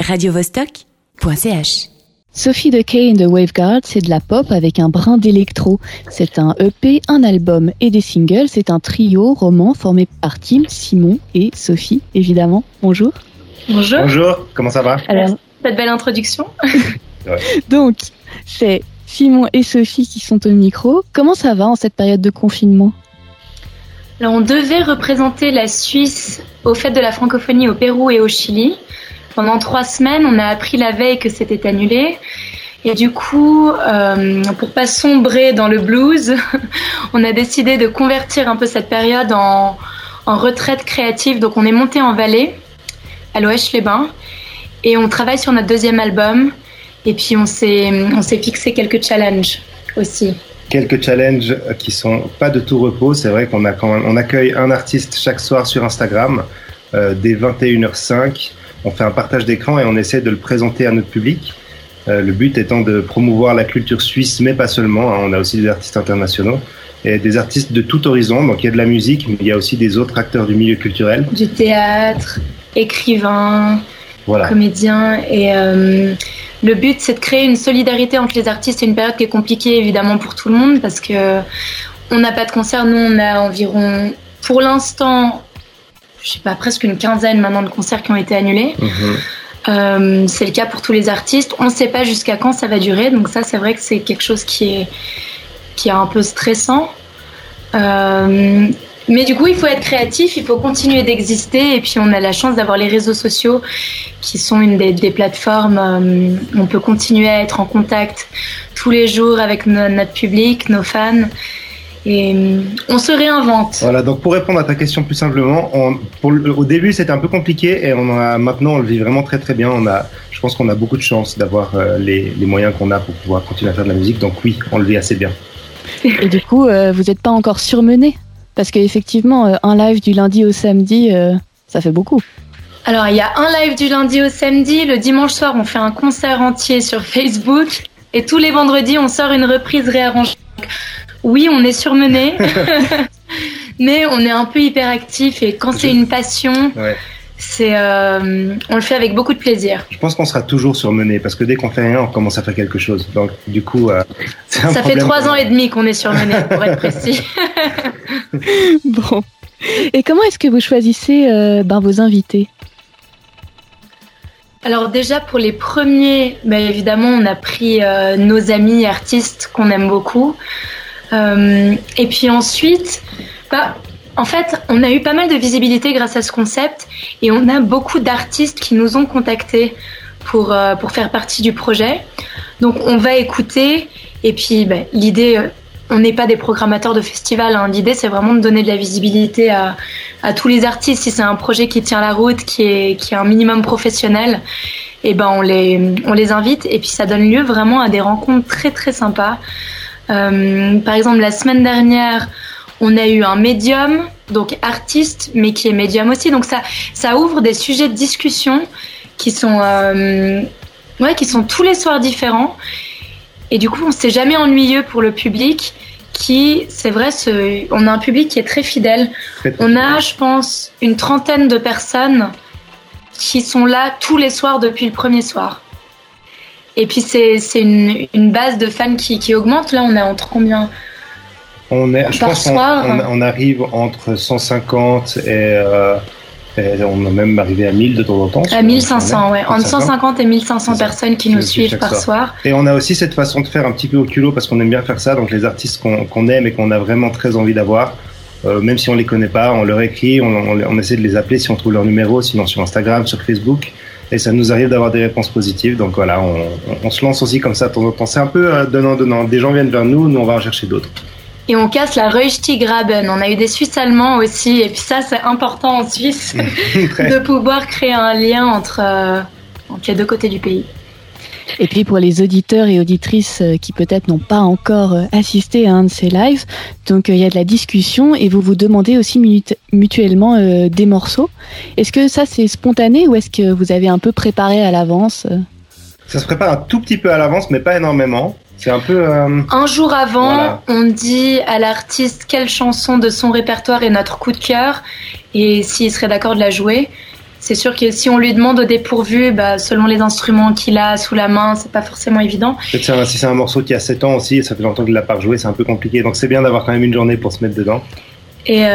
radiovostok.ch. Sophie Dekay and the Waveguard, c'est de la pop avec un brin d'électro. C'est un EP, un album et des singles. C'est un trio roman formé par Tim, Simon et Sophie, évidemment. Bonjour. Bonjour. Bonjour, comment ça va? Alors, cette belle introduction. Ouais. Donc, c'est Simon et Sophie qui sont au micro. Comment ça va en cette période de confinement? Alors, on devait représenter la Suisse aux Fêtes de la Francophonie au Pérou et au Chili. Pendant 3 semaines, on a appris la veille que c'était annulé. Et du coup, pour pas sombrer dans le blues, on a décidé de convertir un peu cette période en retraite créative. Donc, on est monté en Valais, à l'Ouèche-les-Bains, et on travaille sur notre 2e album. Et puis, on s'est fixé quelques challenges aussi. Quelques challenges qui sont pas de tout repos. C'est vrai qu'on accueille un artiste chaque soir sur Instagram dès 21h05. On fait un partage d'écran et on essaie de le présenter à notre public. Le but étant de promouvoir la culture suisse, mais pas seulement. On a aussi des artistes internationaux et des artistes de tout horizon. Donc il y a de la musique, mais il y a aussi des autres acteurs du milieu culturel. Du théâtre, écrivains, voilà. Comédiens. Et le but, c'est de créer une solidarité entre les artistes. C'est une période qui est compliquée, évidemment, pour tout le monde, parce que on n'a pas de concert. Nous, on a environ, pour l'instant, je sais pas, presque une quinzaine maintenant de concerts qui ont été annulés. C'est le cas pour tous les artistes. On ne sait pas jusqu'à quand ça va durer, donc ça, c'est vrai que c'est quelque chose qui est un peu stressant. Mais du coup, il faut être créatif, il faut continuer d'exister, et puis on a la chance d'avoir les réseaux sociaux qui sont une des plateformes. On peut continuer à être en contact tous les jours avec notre public, nos fans. Et on se réinvente. Voilà, donc pour répondre à ta question plus simplement, au début c'était un peu compliqué et maintenant on le vit vraiment très très bien. Je pense qu'on a beaucoup de chance d'avoir les moyens qu'on a pour pouvoir continuer à faire de la musique, donc oui, on le vit assez bien. Et du coup, vous n'êtes pas encore surmené? Parce qu'effectivement, un live du lundi au samedi, ça fait beaucoup. Alors il y a un live du lundi au samedi, le dimanche soir on fait un concert entier sur Facebook et tous les vendredis on sort une reprise réarrangée. Oui, on est surmené, mais on est un peu hyperactif et quand c'est une passion, ouais. On le fait avec beaucoup de plaisir. Je pense qu'on sera toujours surmené parce que dès qu'on fait rien, on commence à faire quelque chose. Donc du coup, c'est un ça problème. fait 3 ans et demi qu'on est surmené, pour être précis. Bon. Et comment est-ce que vous choisissez vos invités? Alors déjà pour les premiers, évidemment on a pris nos amis artistes qu'on aime beaucoup. Et puis ensuite, en fait, on a eu pas mal de visibilité grâce à ce concept et on a beaucoup d'artistes qui nous ont contactés pour faire partie du projet. Donc on va écouter et puis l'idée, on n'est pas des programmateurs de festivals, hein. L'idée c'est vraiment de donner de la visibilité à tous les artistes. Si c'est un projet qui tient la route, qui est un minimum professionnel, et on les invite et puis ça donne lieu vraiment à des rencontres très très sympas. Par exemple, la semaine dernière, on a eu un médium, donc artiste, mais qui est médium aussi. Donc ça ouvre des sujets de discussion qui sont tous les soirs différents. Et du coup, on s'est jamais ennuyeux pour le public. C'est vrai, on a un public qui est très fidèle. On a, je pense, une trentaine de personnes qui sont là tous les soirs depuis le premier soir. Et puis c'est une base de fans qui augmente. Là, on est entre combien? Je pense qu'on arrive entre 150 et on a même arrivé à 1000 de temps en temps. À 1500, ouais. Entre 150 et 1500 personnes qui nous suivent par soir. Et on a aussi cette façon de faire un petit peu au culot parce qu'on aime bien faire ça. Donc les artistes qu'on aime et qu'on a vraiment très envie d'avoir, même si on les connaît pas, on leur écrit, on essaie de les appeler si on trouve leur numéro, sinon sur Instagram, sur Facebook. Et ça nous arrive d'avoir des réponses positives. Donc voilà, on se lance aussi comme ça de temps en temps. C'est un peu donnant-donnant. Des gens viennent vers nous, nous on va en chercher d'autres. Et on casse la Rösti-Graben. On a eu des Suisses allemands aussi. Et puis ça, c'est important en Suisse de pouvoir créer un lien entre les deux côtés du pays. Et puis pour les auditeurs et auditrices qui peut-être n'ont pas encore assisté à un de ces lives, donc il y a de la discussion et vous vous demandez aussi mutuellement des morceaux. Est-ce que ça c'est spontané ou est-ce que vous avez un peu préparé à l'avance? Ça se prépare un tout petit peu à l'avance, mais pas énormément. C'est un peu... Un jour avant, on dit à l'artiste quelle chanson de son répertoire est notre coup de cœur et s'il serait d'accord de la jouer. c'est sûr que si on lui demande au dépourvu, selon les instruments qu'il a sous la main, c'est pas forcément évident. Peut-être si c'est un morceau qui a 7 ans aussi, ça fait longtemps qu'il l'a pas rejoué, c'est un peu compliqué. Donc c'est bien d'avoir quand même une journée pour se mettre dedans. Et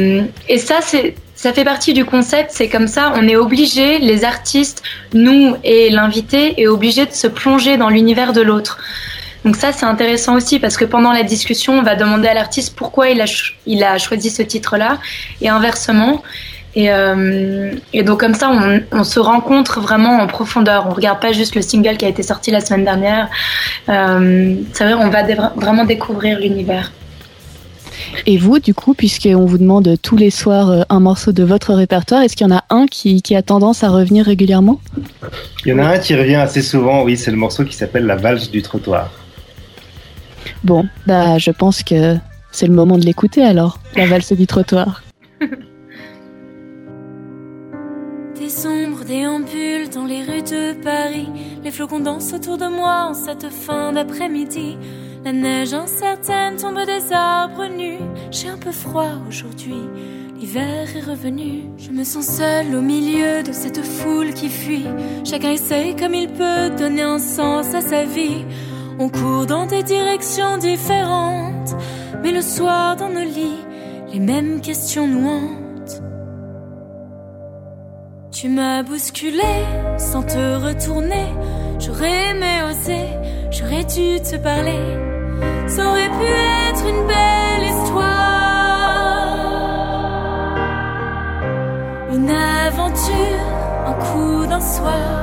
ça fait partie du concept, c'est comme ça, on est obligé, les artistes, nous et l'invité, est obligé de se plonger dans l'univers de l'autre. Donc ça, c'est intéressant aussi parce que pendant la discussion, on va demander à l'artiste pourquoi il a choisi ce titre-là et inversement. Et donc comme ça, on se rencontre vraiment en profondeur. On regarde pas juste le single qui a été sorti la semaine dernière. C'est vrai, on va vraiment découvrir l'univers. Et vous, du coup, puisqu'on vous demande tous les soirs un morceau de votre répertoire, est-ce qu'il y en a un qui a tendance à revenir régulièrement ? Il y en a un qui revient assez souvent, oui, c'est le morceau qui s'appelle La valse du trottoir. Bon, je pense que c'est le moment de l'écouter alors, La valse du trottoir. Des ombres déambulent dans les rues de Paris. Les flocons dansent autour de moi en cette fin d'après-midi. La neige incertaine tombe des arbres nus. J'ai un peu froid aujourd'hui, l'hiver est revenu. Je me sens seule au milieu de cette foule qui fuit. Chacun essaye comme il peut donner un sens à sa vie. On court dans des directions différentes, mais le soir dans nos lits, les mêmes questions nous hantent. Tu m'as bousculé sans te retourner. J'aurais aimé oser, j'aurais dû te parler. Ça aurait pu être une belle histoire, une aventure, un coup d'un soir.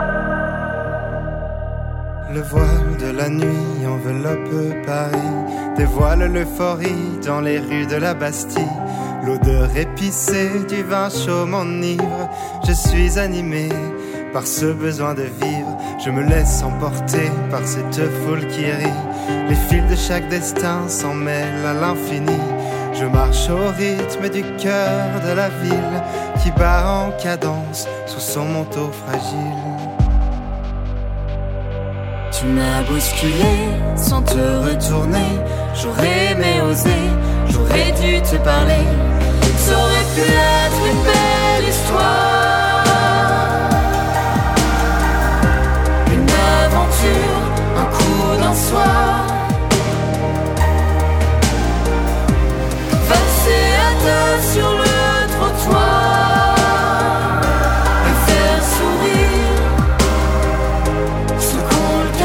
Le voile de la nuit enveloppe Paris, dévoile l'euphorie dans les rues de la Bastille. L'odeur épicée du vin chaud m'enivre. Je suis animé par ce besoin de vivre. Je me laisse emporter par cette foule qui rit. Les fils de chaque destin s'en mêlent à l'infini. Je marche au rythme du cœur de la ville qui bat en cadence sous son manteau fragile. Tu m'as bousculé sans te retourner. J'aurais aimé oser, j'aurais dû te parler. Ça aurait pu être une belle histoire, une aventure, un coup d'un soir. Passer à deux sur le trottoir et faire sourire ceux qu'ont le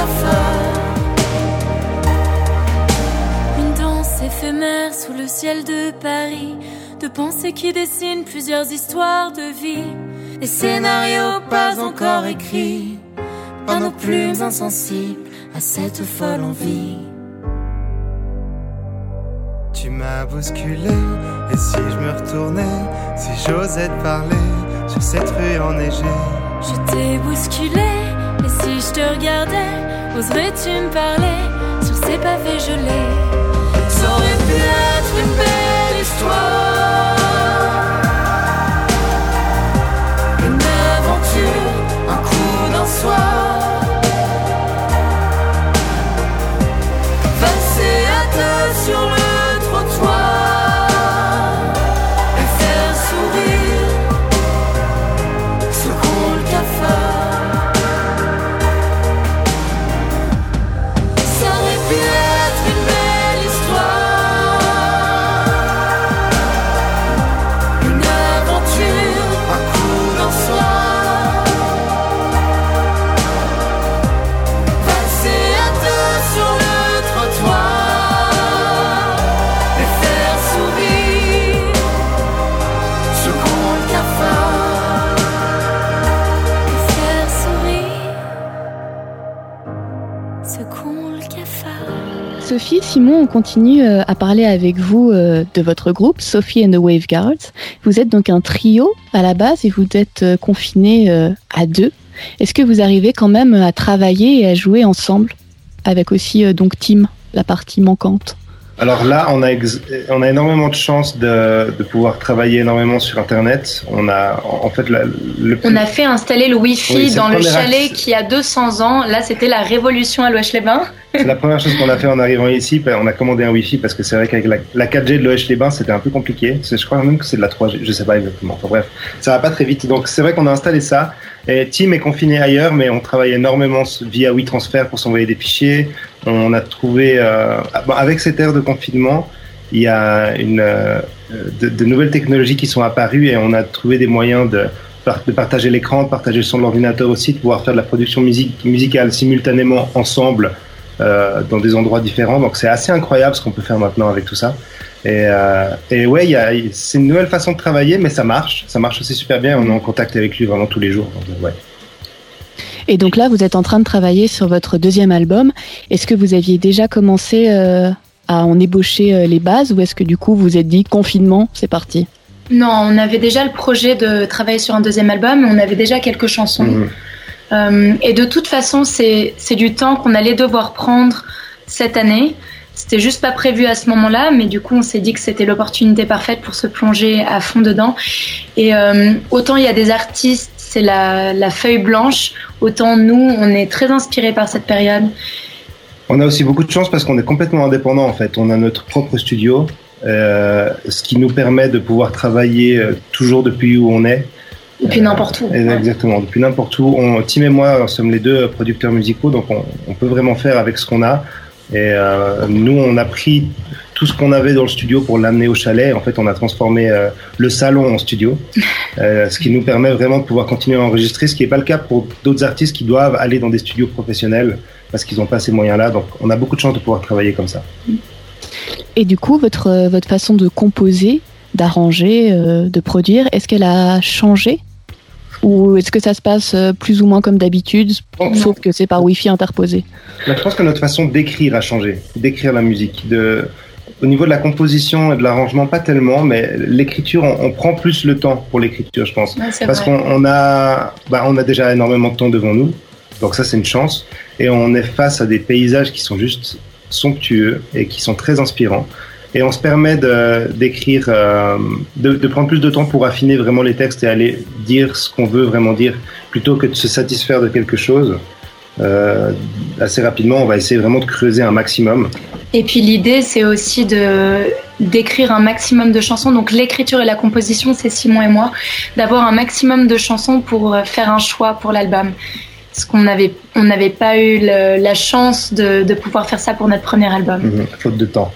cafard. Une danse éphémère sous le ciel de Paris, de pensées qui dessinent plusieurs histoires de vie. Des scénarios pas encore écrits par nos plumes insensibles à cette folle envie. Tu m'as bousculé, et si je me retournais, si j'osais te parler sur cette rue enneigée. Je t'ai bousculé, et si je te regardais, oserais-tu me parler sur ces pavés gelés? Ça aurait pu être une belle histoire, une aventure, un coup d'un soir. Passer à deux sur le trottoir et faire sourire ceux qu'ont le cafard. Ça aurait pu être une belle histoire, une aventure, un coup d'un soir. Passer à deux sur le trottoir et faire sourire ceux qu'ont le cafard. Et faire sourire ceux qu'ont le cafard. Sophie, Simon, on continue à parler avec vous de votre groupe, Sophie and the Waveguards. Vous êtes donc un trio à la base et vous êtes confinés à deux. Est-ce que vous arrivez quand même à travailler et à jouer ensemble avec aussi donc Tim, la partie manquante? Alors là, on a énormément de chance de pouvoir travailler énormément sur Internet. On a en fait on a fait installer le Wi-Fi dans le chalet qui a 200 ans. Là, c'était la révolution à Loëche-les-Bains. C'est la première chose qu'on a fait en arrivant ici. On a commandé un Wi-Fi parce que c'est vrai qu'avec la 4G de Loëche-les-Bains, c'était un peu compliqué. Je crois même que c'est de la 3G. Je sais pas exactement. Enfin bref, ça va pas très vite. Donc c'est vrai qu'on a installé ça. Et Tim est confiné ailleurs, mais on travaille énormément via WeTransfer pour s'envoyer des fichiers. On a trouvé, avec cette ère de confinement, il y a de nouvelles technologies qui sont apparues et on a trouvé des moyens de partager l'écran, de partager le son de l'ordinateur aussi, de pouvoir faire de la production musicale simultanément ensemble dans des endroits différents. Donc c'est assez incroyable ce qu'on peut faire maintenant avec tout ça. Et ouais, c'est une nouvelle façon de travailler, mais ça marche aussi super bien. On est en contact avec lui vraiment tous les jours. Donc, ouais. Et donc là, vous êtes en train de travailler sur votre deuxième album. Est-ce que vous aviez déjà commencé à en ébaucher les bases, ou est-ce que du coup vous vous êtes dit confinement, c'est parti? Non, on avait déjà le projet de travailler sur un deuxième album, on avait déjà quelques chansons. Et de toute façon, c'est du temps qu'on allait devoir prendre cette année. C'était juste pas prévu à ce moment-là, mais du coup, on s'est dit que c'était l'opportunité parfaite pour se plonger à fond dedans. Et autant il y a des artistes, c'est la feuille blanche, autant nous, on est très inspirés par cette période. On a aussi beaucoup de chance parce qu'on est complètement indépendant en fait. On a notre propre studio, ce qui nous permet de pouvoir travailler toujours depuis où on est. Depuis n'importe où. Exactement, depuis n'importe où. Tim et moi sommes les deux producteurs musicaux, donc on peut vraiment faire avec ce qu'on a. Et nous, on a pris tout ce qu'on avait dans le studio pour l'amener au chalet. En fait, on a transformé le salon en studio, ce qui nous permet vraiment de pouvoir continuer à enregistrer, ce qui n'est pas le cas pour d'autres artistes qui doivent aller dans des studios professionnels parce qu'ils n'ont pas ces moyens-là. Donc, on a beaucoup de chance de pouvoir travailler comme ça. Et du coup, votre façon de composer, d'arranger, de produire, est-ce qu'elle a changé ? Ou est-ce que ça se passe plus ou moins comme d'habitude, sauf que c'est par Wi-Fi interposé? Je pense que notre façon d'écrire a changé, d'écrire la musique. Au niveau de la composition et de l'arrangement, pas tellement, mais l'écriture, on prend plus le temps pour l'écriture, je pense. Ouais, parce qu'on a déjà énormément de temps devant nous, donc ça c'est une chance. Et on est face à des paysages qui sont juste somptueux et qui sont très inspirants. Et on se permet d'écrire, de prendre plus de temps pour affiner vraiment les textes et aller dire ce qu'on veut vraiment dire, plutôt que de se satisfaire de quelque chose. Assez rapidement, on va essayer vraiment de creuser un maximum. Et puis l'idée, c'est aussi d'écrire un maximum de chansons. Donc l'écriture et la composition, c'est Simon et moi, d'avoir un maximum de chansons pour faire un choix pour l'album. Parce qu'on n'avait pas eu la chance de pouvoir faire ça pour notre premier album. Faute de temps.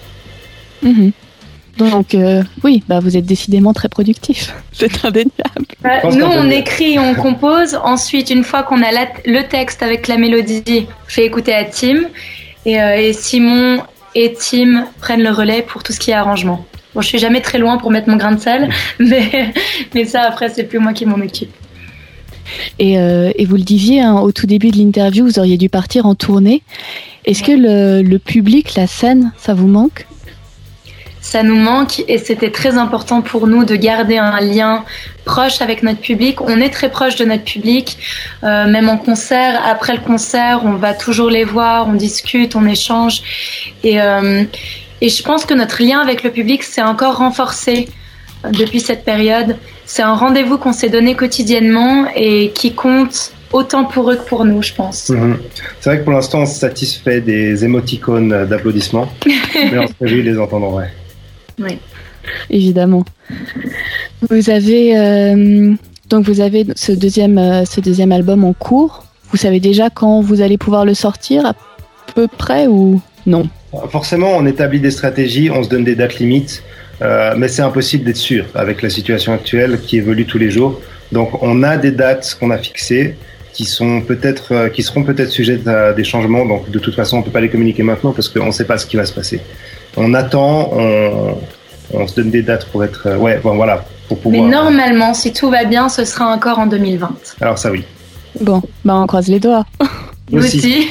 Donc oui, vous êtes décidément très productif. C'est indéniable. Nous, on écrit, on compose. Ensuite, une fois qu'on a le texte avec la mélodie, fait écouter à Tim. Et Simon et Tim prennent le relais pour tout ce qui est arrangement. Bon, je suis jamais très loin pour mettre mon grain de sel, mais ça, après, c'est plus moi qui m'en occupe. Et vous le disiez au tout début de l'interview, vous auriez dû partir en tournée. Est-ce que le public, la scène, ça vous manque ? Ça nous manque et c'était très important pour nous de garder un lien proche avec notre public. On est très proche de notre public, même en concert. Après le concert, on va toujours les voir, on discute, on échange. Et je pense que notre lien avec le public s'est encore renforcé depuis cette période. C'est un rendez-vous qu'on s'est donné quotidiennement et qui compte autant pour eux que pour nous, je pense. C'est vrai que pour l'instant, on se satisfait des émoticônes d'applaudissements, mais on se réjouit de les entendre en vrai. Oui, évidemment. Vous avez ce deuxième album en cours. Vous savez déjà quand vous allez pouvoir le sortir, à peu près, ou non? Forcément, on établit des stratégies, on se donne des dates limites, mais c'est impossible d'être sûr avec la situation actuelle qui évolue tous les jours. Donc, on a des dates qu'on a fixées qui seront peut-être sujettes à des changements. Donc, de toute façon, on peut pas les communiquer maintenant parce qu'on ne sait pas ce qui va se passer. On attend, on se donne des dates pour être... pour pouvoir... Mais normalement, si tout va bien, ce sera encore en 2020. Alors ça, oui. Bon, on croise les doigts. Nous aussi.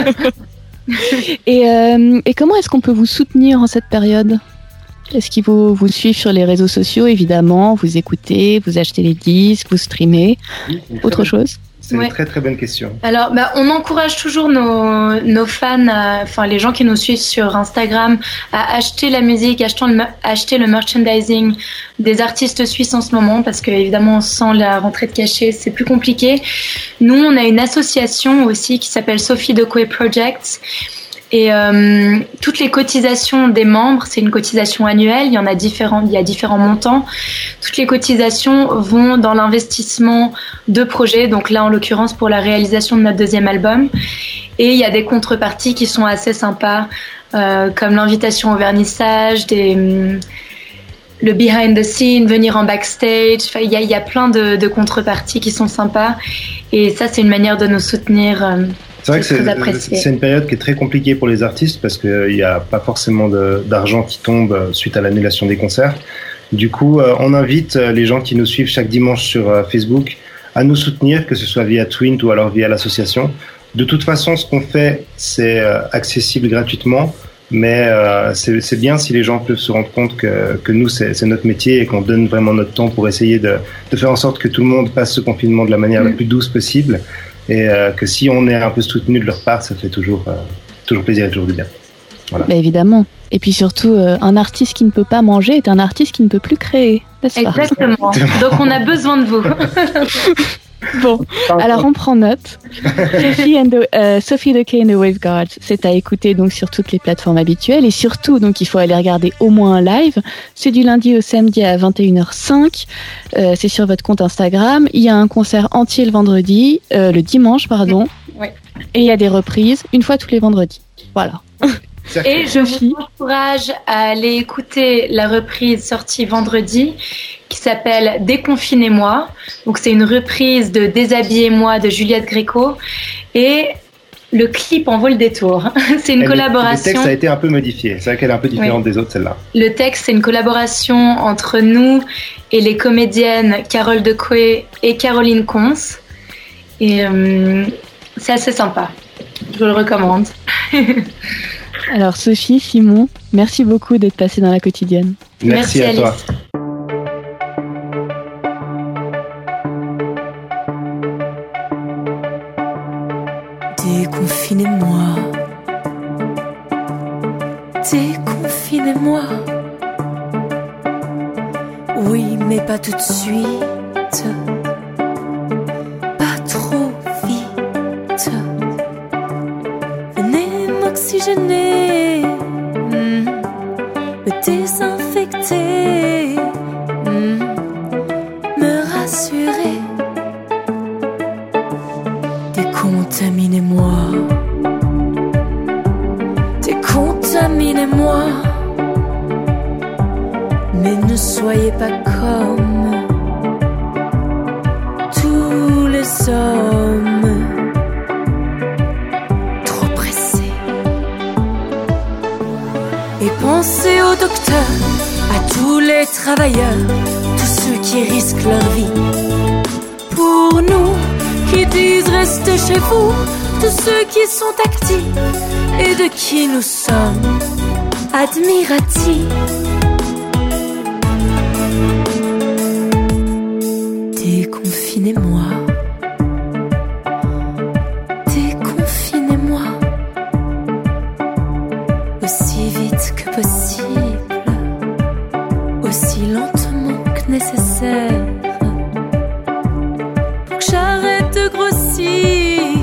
Et comment est-ce qu'on peut vous soutenir en cette période ? Est-ce qu'ils vous suivent sur les réseaux sociaux, évidemment, vous écoutez, vous achetez les disques, vous streamez, autre chose ? C'est une très très bonne question. Alors, on encourage toujours nos fans, enfin les gens qui nous suivent sur Instagram, à acheter la musique, acheter le merchandising des artistes suisses en ce moment, parce que évidemment sans la rentrée de cachet, c'est plus compliqué. Nous, on a une association aussi qui s'appelle Sophie Dokwe Projects. Et toutes les cotisations des membres, c'est une cotisation annuelle, il y a différents montants. Toutes les cotisations vont dans l'investissement de projets, donc là en l'occurrence pour la réalisation de notre 2e album. Et il y a des contreparties qui sont assez sympas, comme l'invitation au vernissage, le behind the scene, venir en backstage. Enfin, il y a plein de contreparties qui sont sympas. Et ça, c'est une manière de nous soutenir. C'est vrai que c'est une période qui est très compliquée pour les artistes parce qu'il n'y a pas forcément d'argent qui tombe suite à l'annulation des concerts. Du coup, on invite les gens qui nous suivent chaque dimanche sur Facebook à nous soutenir, que ce soit via Twint ou alors via l'association. De toute façon, ce qu'on fait, c'est accessible gratuitement, mais c'est bien si les gens peuvent se rendre compte que nous, c'est notre métier et qu'on donne vraiment notre temps pour essayer de faire en sorte que tout le monde passe ce confinement de la manière la plus douce possible. Et que si on est un peu soutenu de leur part, ça fait toujours plaisir et toujours du bien. Voilà. Bah évidemment. Et puis surtout, un artiste qui ne peut pas manger est un artiste qui ne peut plus créer. Exactement. Donc on a besoin de vous. Bon, alors on prend note. Sophie Dokwe and the Waveguards, c'est à écouter donc sur toutes les plateformes habituelles. Et surtout, donc il faut aller regarder au moins un live. C'est du lundi au samedi à 21h05. C'est sur votre compte Instagram. Il y a un concert entier le dimanche, pardon. Oui. Et il y a des reprises une fois tous les vendredis. Voilà. Et je vous encourage à aller écouter la reprise sortie vendredi qui s'appelle Déconfinez-moi. Donc c'est une reprise de Déshabillez-moi de Juliette Gréco et le clip en vaut le détour. C'est une collaboration. Le texte a été un peu modifié. C'est vrai qu'elle est un peu différente des autres, celle-là. Le texte, c'est une collaboration entre nous et les comédiennes Carole Dekwe et Caroline Cons. Et c'est assez sympa. Je le recommande. Alors Sophie, Simon, merci beaucoup d'être passé dans la quotidienne. Merci à Alice. toi. Déconfinez-moi, déconfinez-moi. Oui, mais pas tout de suite, pas trop vite. Venez m'oxygéner, me désinfecter, me rassurer. Décontaminez-moi, décontaminez-moi. Mais ne soyez pas comme tous les hommes, trop pressés. Et pensez aux docteurs, à tous les travailleurs, tous ceux qui risquent leur vie. Pour nous qui disent restez chez vous, tous ceux qui sont actifs et de qui nous sommes admiratifs. Déconfinez-moi, déconfinez-moi, aussi vite que possible, aussi lentement que nécessaire, pour que j'arrête de grossir,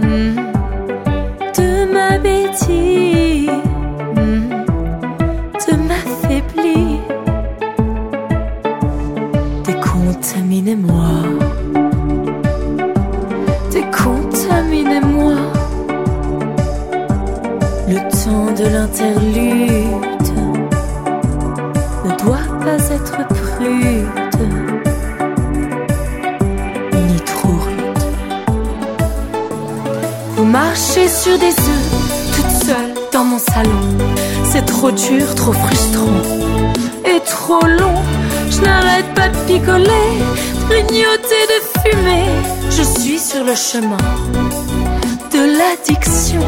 de m'abêtir, de m'affaiblir. Décontaminez-moi, décontaminez-moi. Le temps de l'interlude ne doit pas être prude, ni trop rude. Vous marchez sur des œufs, toute seule dans mon salon. C'est trop dur, trop frustrant et trop long. Je n'arrête pas de picoler, de grignoter, de fumer. Je suis sur le chemin de l'addiction.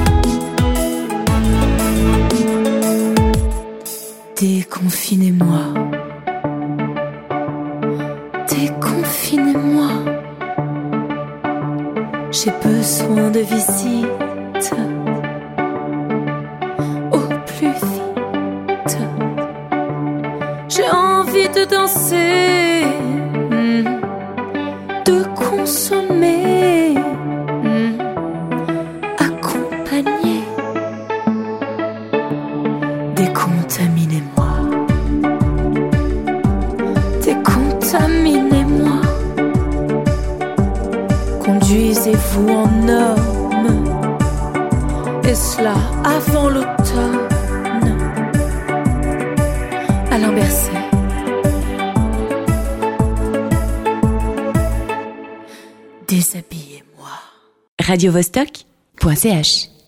Déconfinez-moi, déconfinez-moi. J'ai besoin de visite au plus vite. J'ai envie de danser, de consommer, accompagner. Décontaminez-moi, décontaminez-moi. Conduisez-vous en homme, et cela avant l'automne. Alain Berset. Déshabillez-moi. radiovostok.ch